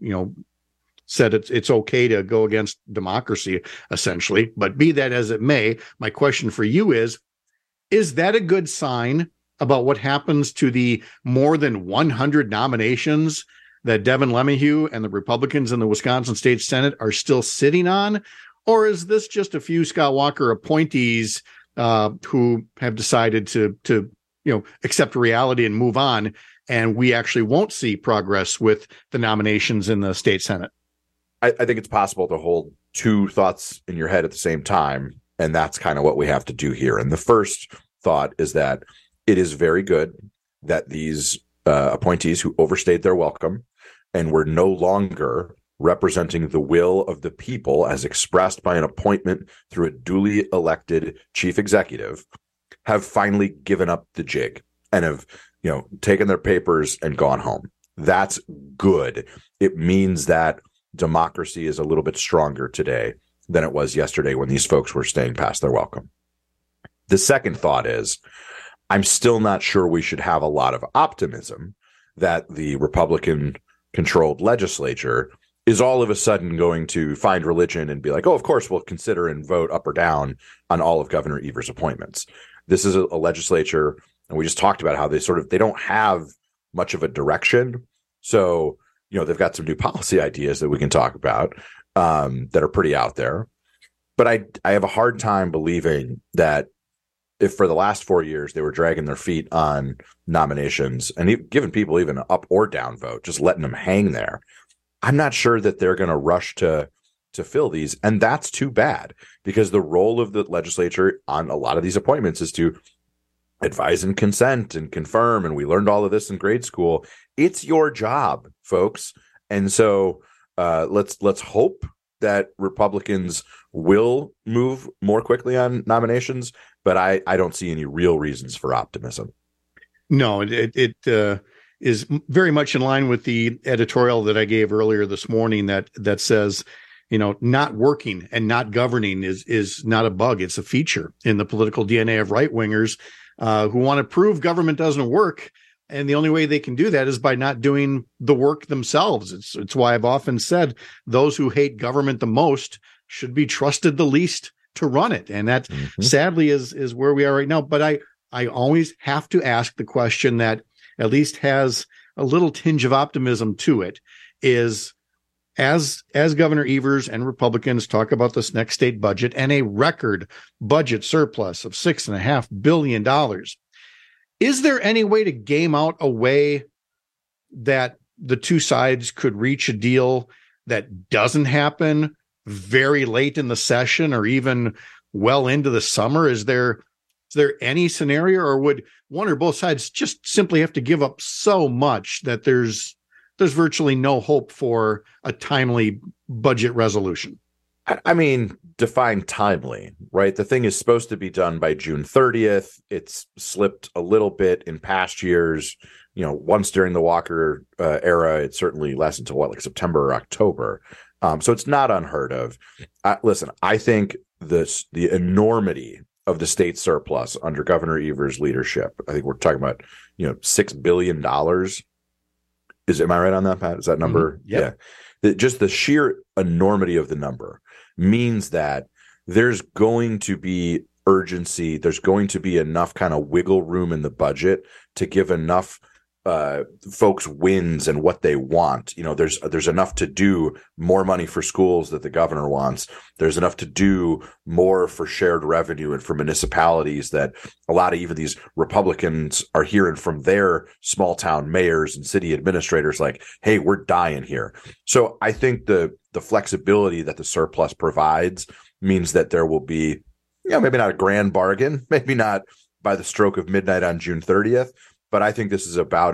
said it's okay to go against democracy, essentially. But be that as it may, my question for you is that a good sign about what happens to the more than 100 nominations that Devin LeMahieu and the Republicans in the Wisconsin State Senate are still sitting on? Or is this just a few Scott Walker appointees who have decided to accept reality and move on, and we actually won't see progress with the nominations in the state Senate? I think it's possible to hold 2 thoughts in your head at the same time, and that's kind of what we have to do here. And the first thought is that it is very good that these appointees who overstayed their welcome and were no longer representing the will of the people as expressed by an appointment through a duly elected chief executive have finally given up the jig and have, taken their papers and gone home. That's good. It means that democracy is a little bit stronger today than it was yesterday when these folks were staying past their welcome. The second thought is, I'm still not sure we should have a lot of optimism that the Republican-controlled legislature is all of a sudden going to find religion and be like, oh, of course, we'll consider and vote up or down on all of Governor Evers' appointments. This is a legislature, and we just talked about how they don't have much of a direction. So, they've got some new policy ideas that we can talk about that are pretty out there. But I have a hard time believing that if for the last 4 years they were dragging their feet on nominations and giving people even an up or down vote, just letting them hang there, I'm not sure that they're going to rush to fill these. And that's too bad, because the role of the legislature on a lot of these appointments is to advise and consent and confirm. And we learned all of this in grade school. It's your job, folks. And so let's hope that Republicans will move more quickly on nominations, but I don't see any real reasons for optimism. No, it is very much in line with the editorial that I gave earlier this morning that says, not working and not governing is not a bug. It's a feature in the political DNA of right wingers who want to prove government doesn't work. And the only way they can do that is by not doing the work themselves. It's why I've often said those who hate government the most should be trusted the least to run it. And that sadly is where we are right now. But I always have to ask the question that at least has a little tinge of optimism to it, is as Governor Evers and Republicans talk about this next state budget and a record budget surplus of $6.5 billion, is there any way to game out a way that the two sides could reach a deal that doesn't happen very late in the session or even well into the summer? Is there any scenario, or would one or both sides just simply have to give up so much that there's virtually no hope for a timely budget resolution? I mean, define timely, right? The thing is supposed to be done by June 30th. It's slipped a little bit in past years. Once during the Walker era, it certainly lasted until September or October. So it's not unheard of. Listen, I think the enormity of the state surplus under Governor Evers' leadership, I think we're talking about, $6 billion. Am I right on that, Pat? Is that number? Mm-hmm. Yep. Yeah. Just the sheer enormity of the number means that there's going to be urgency. There's going to be enough kind of wiggle room in the budget to give enough folks wins and what they want. There's enough to do more money for schools that the governor wants. There's enough to do more for shared revenue and for municipalities that a lot of even these Republicans are hearing from their small town mayors and city administrators like, hey, we're dying here. So I think the flexibility that the surplus provides means that there will be, maybe not a grand bargain, maybe not by the stroke of midnight on June 30th, but I think this is about as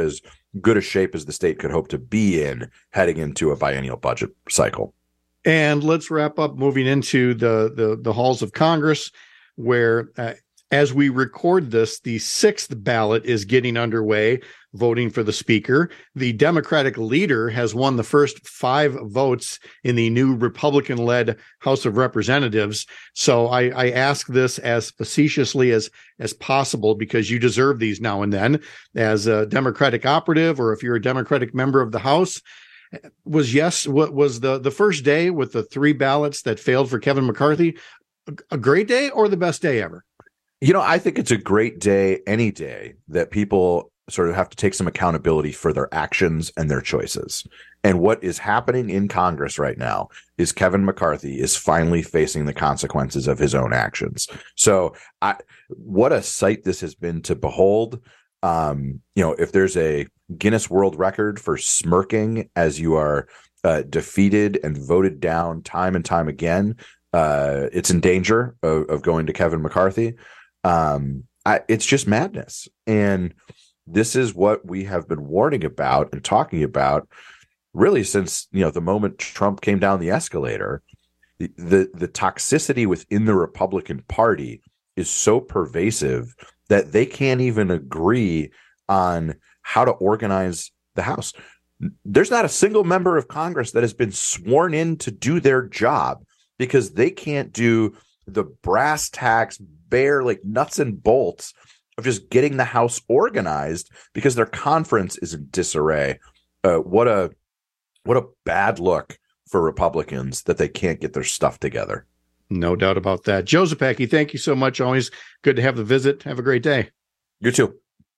good a shape as the state could hope to be in heading into a biennial budget cycle. And let's wrap up moving into the halls of Congress, where as we record this, the 6th ballot is getting underway, voting for the speaker. The Democratic leader has won the first 5 votes in the new Republican-led House of Representatives. So I ask this as facetiously as possible, because you deserve these now and then as a Democratic operative, or if you're a Democratic member of the House. What was the first day with the 3 ballots that failed for Kevin McCarthy a great day or the best day ever? I think it's a great day any day that people sort of have to take some accountability for their actions and their choices. And what is happening in Congress right now is Kevin McCarthy is finally facing the consequences of his own actions. So what a sight this has been to behold. If there's a Guinness World Record for smirking as you are defeated and voted down time and time again, it's in danger of going to Kevin McCarthy. It's just madness. And this is what we have been warning about and talking about really since, the moment Trump came down the escalator. The toxicity within the Republican Party is so pervasive that they can't even agree on how to organize the House. There's not a single member of Congress that has been sworn in to do their job because they can't do the brass tacks, bare like nuts and bolts of just getting the House organized because their conference is in disarray. What a bad look for Republicans that they can't get their stuff together. No doubt about that. Joe Zepecki, thank you so much. Always good to have the visit. Have a great day. You too.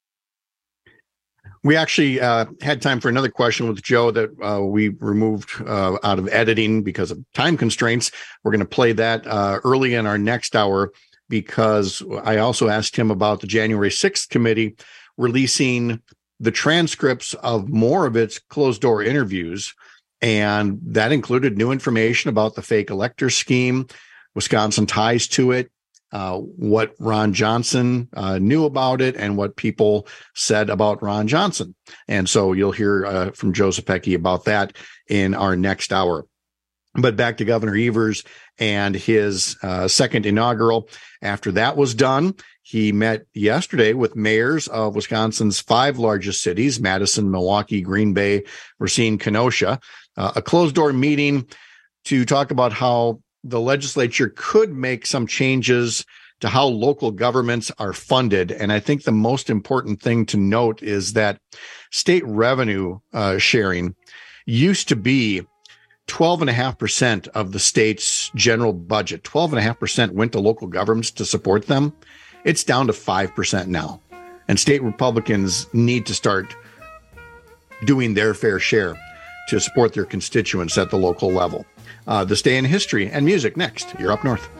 We actually had time for another question with Joe that we removed out of editing because of time constraints. We're going to play that early in our next hour, because I also asked him about the January 6th committee releasing the transcripts of more of its closed-door interviews, and that included new information about the fake elector scheme, Wisconsin ties to it, what Ron Johnson knew about it, and what people said about Ron Johnson. And so you'll hear from Joe Zepecki about that in our next hour. But back to Governor Evers and his second inaugural. After that was done, he met yesterday with mayors of Wisconsin's 5 largest cities, Madison, Milwaukee, Green Bay, Racine, Kenosha, a closed-door meeting to talk about how the legislature could make some changes to how local governments are funded. And I think the most important thing to note is that state revenue sharing used to be 12.5% of the state's general budget. 12.5% went to local governments to support them. It's down to 5% now. And state Republicans need to start doing their fair share to support their constituents at the local level. This day in history and music next. You're Up North.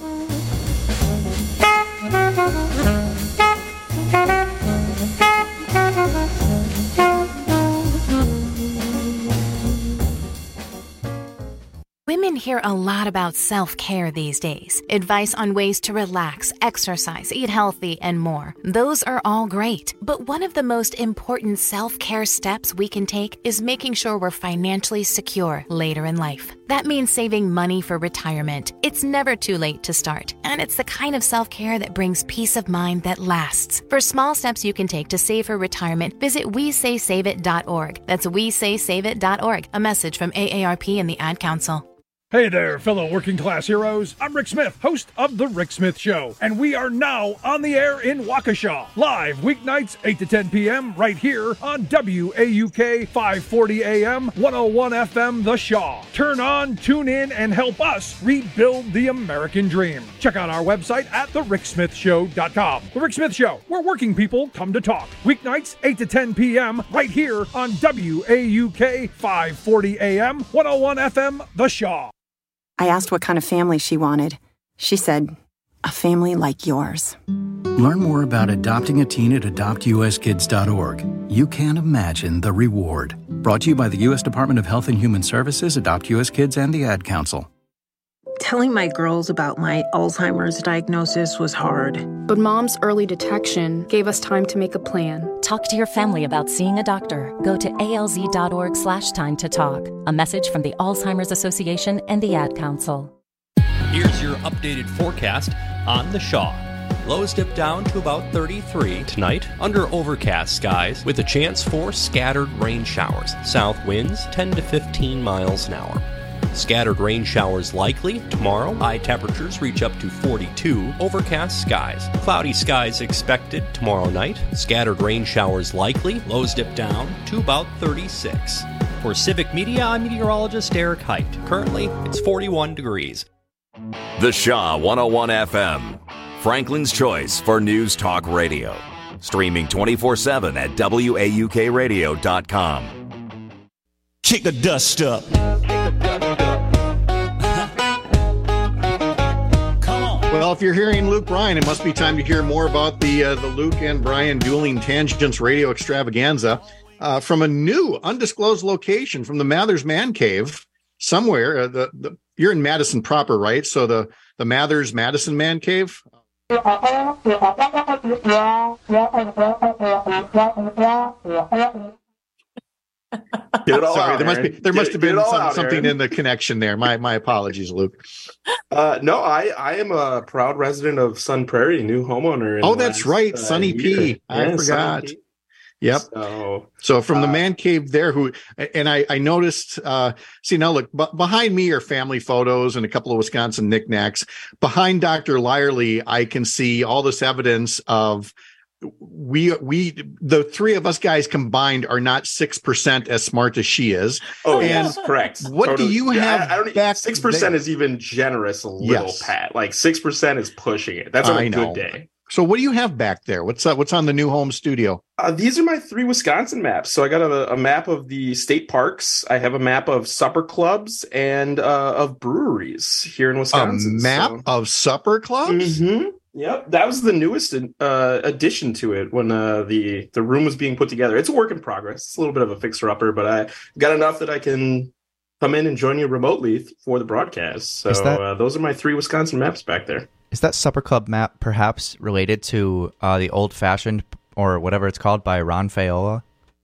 Women hear a lot about self-care these days. Advice on ways to relax, exercise, eat healthy, and more. Those are all great. But one of the most important self-care steps we can take is making sure we're financially secure later in life. That means saving money for retirement. It's never too late to start. And it's the kind of self-care that brings peace of mind that lasts. For small steps you can take to save for retirement, visit WeSaySaveIt.org. That's WeSaySaveIt.org. A message from AARP and the Ad Council. Hey there, fellow working class heroes. I'm Rick Smith, host of The Rick Smith Show, and we are now on the air in Waukesha, live weeknights 8 to 10 p.m. right here on WAUK 540 AM, 101 FM The Shaw. Turn on, tune in, and help us rebuild the American dream. Check out our website at thericksmithshow.com. The Rick Smith Show, where working people come to talk. Weeknights 8 to 10 p.m. right here on WAUK 540 AM, 101 FM The Shaw. I asked what kind of family she wanted. She said, a family like yours. Learn more about adopting a teen at adoptuskids.org. You can't imagine the reward. Brought to you by the U.S. Department of Health and Human Services, Adopt U.S. Kids, and the Ad Council. Telling my girls about my Alzheimer's diagnosis was hard. But Mom's early detection gave us time to make a plan. Talk to your family about seeing a doctor. Go to alz.org/time to talk. A message from the Alzheimer's Association and the Ad Council. Here's your updated forecast on the Shaw. Lows dip down to about 33 tonight under overcast skies with a chance for scattered rain showers. South winds 10 to 15 miles an hour. Scattered rain showers likely tomorrow. High temperatures reach up to 42. Overcast skies. Cloudy skies expected tomorrow night. Scattered rain showers likely. Lows dip down to about 36. For Civic Media, I'm meteorologist Eric Height. Currently, it's 41 degrees. The Shaw 101 FM. Franklin's choice for News Talk Radio. Streaming 24/7 at WAUKradio.com. Kick the dust up. Well, if you're hearing Luke Bryan, it must be time to hear more about the Luke and Bryan Dueling Tangents Radio Extravaganza from a new undisclosed location from the Mathers Man Cave somewhere. You're in Madison proper, right? So the Mathers Madison Man Cave. Get it all out, there must have been something in the connection there. My apologies, Luke. No, I am a proud resident of Sun Prairie, new homeowner. Oh, that's right, Sunny P. I forgot. Yep. So from the man cave there, I noticed. See now, look behind me are family photos and a couple of Wisconsin knickknacks. Behind Dr. Lyerly, I can see all this evidence of the three of us guys combined are not 6% as smart as she is. Oh, yes, correct. What do you have? I don't back 6% is even generous a little, Pat. Like 6% is pushing it. That's on a good day. So what do you have back there? What's on the new home studio? These are my 3 Wisconsin maps. So I got a map of the state parks. I have a map of supper clubs and of breweries here in Wisconsin. A map of supper clubs? Mm-hmm. Yep, that was the newest addition to it when the room was being put together. It's a work in progress. It's a little bit of a fixer-upper, but I got enough that I can come in and join you remotely for the broadcast. So those are my 3 Wisconsin maps back there. Is that supper club map perhaps related to the Old Fashioned or whatever it's called by Ron Faiola?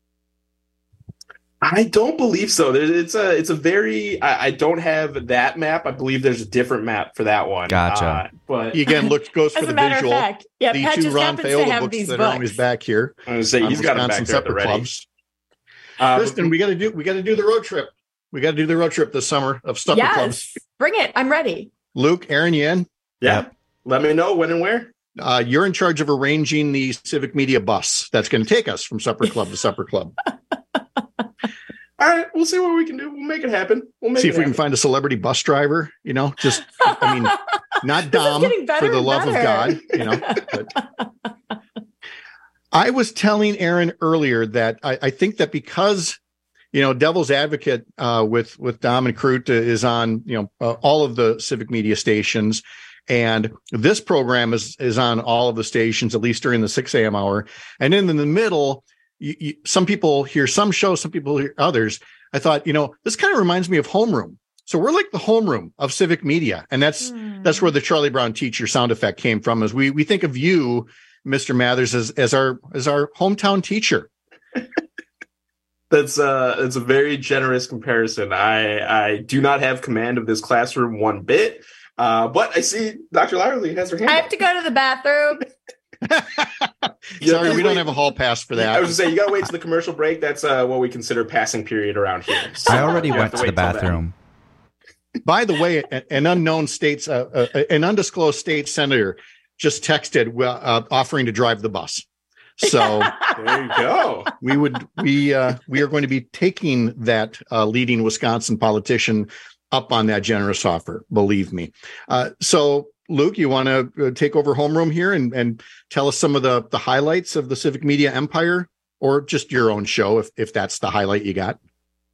I don't believe so. It's a very. I don't have that map. I believe there's a different map for that one. Gotcha. But again, goes for the visual. Fact, the Pat 2 Ron Faiola books that are always back here. I was saying he's got them back there already. Kristen, we got to do the road trip. We got to do the road trip this summer of supper clubs. Bring it. I'm ready. Luke, Aaron, you in? Yeah. Let me know when and where. You're in charge of arranging the Civic Media bus that's going to take us from supper club to supper club. All right, we'll see what we can do. We'll make it happen. See if we can find a celebrity bus driver. Not Dom, for the love of God. But I was telling Aaron earlier that I think that because Devil's Advocate with Dom and Crute is on all of the Civic Media stations. And this program is on all of the stations, at least during the 6 a.m. hour. And then in the middle, some people hear some shows, some people hear others. I thought, this kind of reminds me of Homeroom. So we're like the homeroom of Civic Media. And that's where the Charlie Brown teacher sound effect came from, is we think of you, Mr. Mathers, as our hometown teacher. That's a very generous comparison. I do not have command of this classroom one bit. But I see Dr. Lyerly has her hand. I have to go to the bathroom. Sorry, we don't have a hall pass for that. I was going to say, you got to wait to the commercial break. That's what we consider passing period around here. So I already went to the bathroom. By the way, an an undisclosed state senator just texted offering to drive the bus. So there you go. We are going to be taking that leading Wisconsin politician up on that generous offer, believe me. So, Luke, you want to take over homeroom here and tell us some of the highlights of the Civic Media empire, or just your own show, if that's the highlight you got?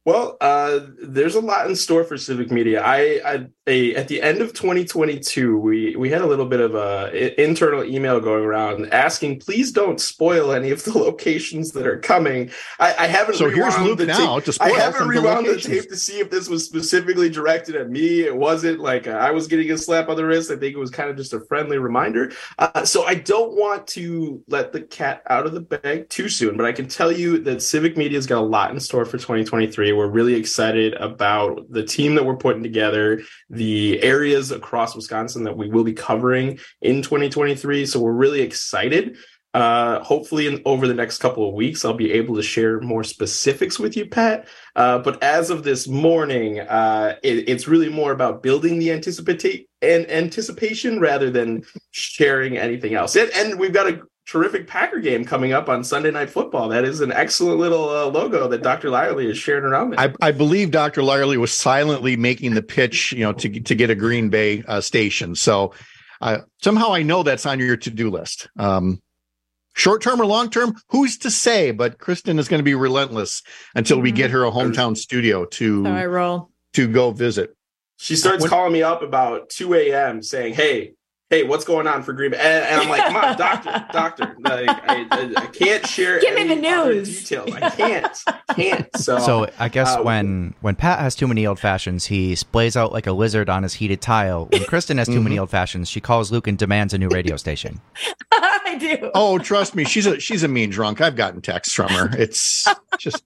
Well, there's a lot in store for Civic Media. At the end of 2022, we had a little bit of a internal email going around asking, please don't spoil any of the locations that are coming. I haven't. So here's Luke now to spoil. I haven't rewound the tape to see if this was specifically directed at me. It wasn't like I was getting a slap on the wrist. I think it was kind of just a friendly reminder. So I don't want to let the cat out of the bag too soon, but I can tell you that Civic Media's got a lot in store for 2023. We're really excited about the team that we're putting together, the areas across Wisconsin that we will be covering in 2023. So we're really excited. Hopefully over the next couple of weeks, I'll be able to share more specifics with you, Pat. But as of this morning, it's really more about building the anticipation rather than sharing anything else. And we've got a terrific Packer game coming up on Sunday Night Football. That is an excellent little logo that Dr. Lyerly is sharing around there. I believe Dr. Lyerly was silently making the pitch, to get a Green Bay station. So somehow I know that's on your to-do list. Short term or long term, who's to say? But Kristen is going to be relentless until we get her a hometown studio to go visit. She starts calling me up about 2 a.m. saying, hey, what's going on for Green Bay? And I'm like, come on, doctor. Like, I can't share Give me the news. Details. I can't. So I guess when Pat has too many old fashions, he splays out like a lizard on his heated tile. When Kristen has too many old fashions, she calls Luke and demands a new radio station. I do. Oh, trust me, she's a mean drunk. I've gotten texts from her. It's just,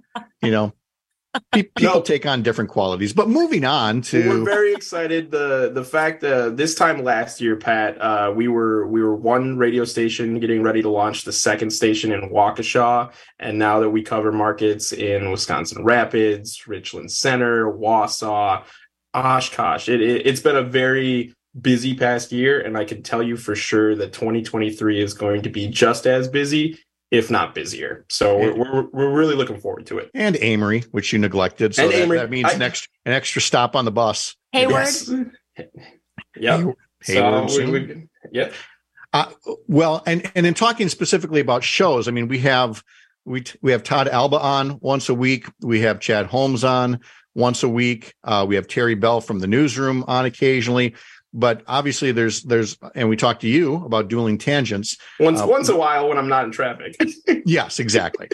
people take on different qualities. But moving on to, we're very excited. The fact that this time last year, Pat, we were one radio station getting ready to launch the second station in Waukesha, and now that we cover markets in Wisconsin Rapids, Richland Center, Wausau, Oshkosh, it's been a very busy past year, and I can tell you for sure that 2023 is going to be just as busy, if not busier. So we're really looking forward to it. And Amory, which you neglected. So that means an extra stop on the bus. Hayward. Yes. Yep. Hayward. Yep. Well, and in talking specifically about shows, I mean, we have Todd Alba on once a week. We have Chad Holmes on once a week. We have Terry Bell from the newsroom on occasionally. But obviously there's, and we talked to you about Dueling Tangents. Once a while when I'm not in traffic. Yes, exactly.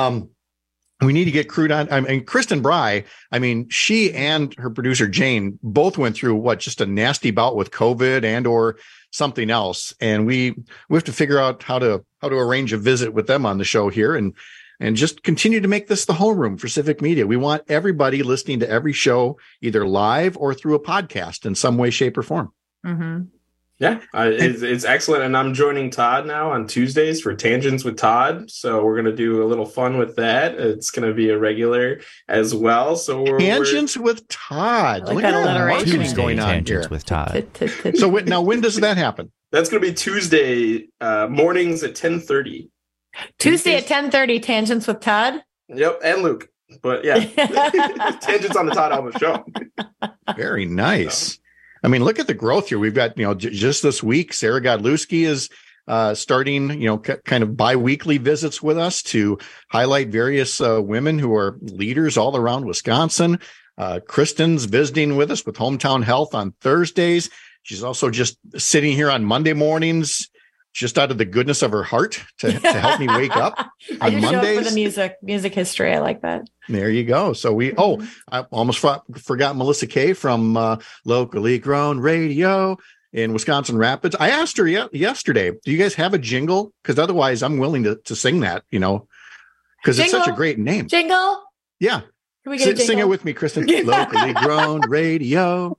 We need to get Crude on. I mean, Kristen Bry, she and her producer Jane both went through just a nasty bout with COVID and or something else. And we have to figure out how to arrange a visit with them on the show here and just continue to make this the homeroom for Civic Media. We want everybody listening to every show, either live or through a podcast in some way, shape, or form. Mm-hmm. Yeah, it's excellent. And I'm joining Todd now on Tuesdays for Tangents with Todd. So we're going to do a little fun with that. It's going to be a regular as well. So Tangents with Todd. Look at that marketing going on Tangents here. with Todd. So now when does that happen? That's going to be Tuesday mornings at 10:30. Tuesday at 10:30, Tangents with Todd. Yep, and Luke. But yeah, Tangents on the Todd Alba Show. Very nice. Look at the growth here. We've got, just this week, Sarah Godlewski is starting, kind of bi-weekly visits with us to highlight various women who are leaders all around Wisconsin. Kristen's visiting with us with Hometown Health on Thursdays. She's also just sitting here on Monday mornings, just out of the goodness of her heart to help me wake up I on just Mondays. show up for the music history. I like that. There you go. So I almost forgot Melissa Kay from Locally Grown Radio in Wisconsin Rapids. I asked her yesterday, do you guys have a jingle? Because otherwise I'm willing to sing that, because it's such a great name. Jingle? Yeah. Can we get a jingle? Sing it with me, Kristen. Locally Grown Radio.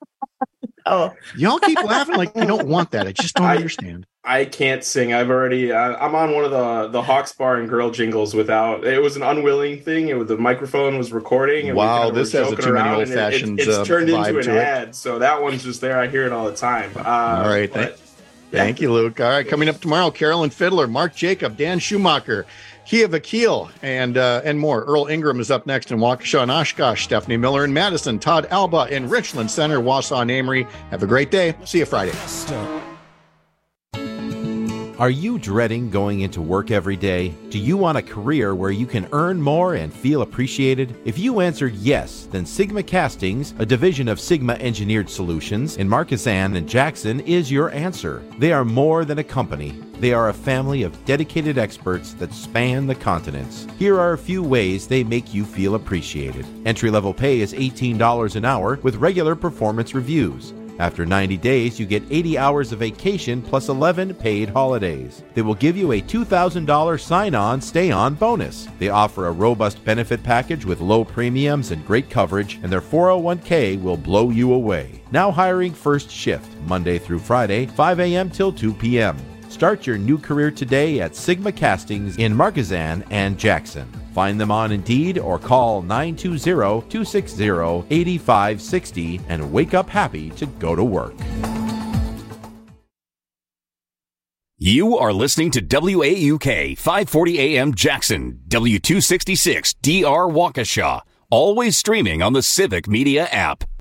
Oh, y'all keep laughing like you don't want that. I just don't understand. I can't sing. I've already. I'm on one of the Hawks Bar and Grill jingles without. It was an unwilling thing. The microphone was recording. And wow, this has a too many old fashioned. It's turned into an ad, so that one's just there. I hear it all the time. All right, thank you, Luke. All right, coming up tomorrow, Carolyn Fiddler, Mark Jacob, Dan Schumacher, Kia Vakil, and more. Earl Ingram is up next in Waukesha and Oshkosh. Stephanie Miller in Madison. Todd Alba in Richland Center. Wausau and Amory. Have a great day. See you Friday. Are you dreading going into work every day? Do you want a career where you can earn more and feel appreciated? If you answered yes, then Sigma Castings, a division of Sigma Engineered Solutions in Markesan and Jackson, is your answer. They are more than a company. They are a family of dedicated experts that span the continents. Here are a few ways they make you feel appreciated. Entry-level pay is $18 an hour with regular performance reviews. After 90 days, you get 80 hours of vacation plus 11 paid holidays. They will give you a $2,000 sign-on, stay-on bonus. They offer a robust benefit package with low premiums and great coverage, and their 401k will blow you away. Now hiring first shift, Monday through Friday, 5 a.m. till 2 p.m. Start your new career today at Sigma Castings in Markesan and Jackson. Find them on Indeed or call 920-260-8560 and wake up happy to go to work. You are listening to WAUK 540 AM Jackson, W266 DR Waukesha, always streaming on the Civic Media app.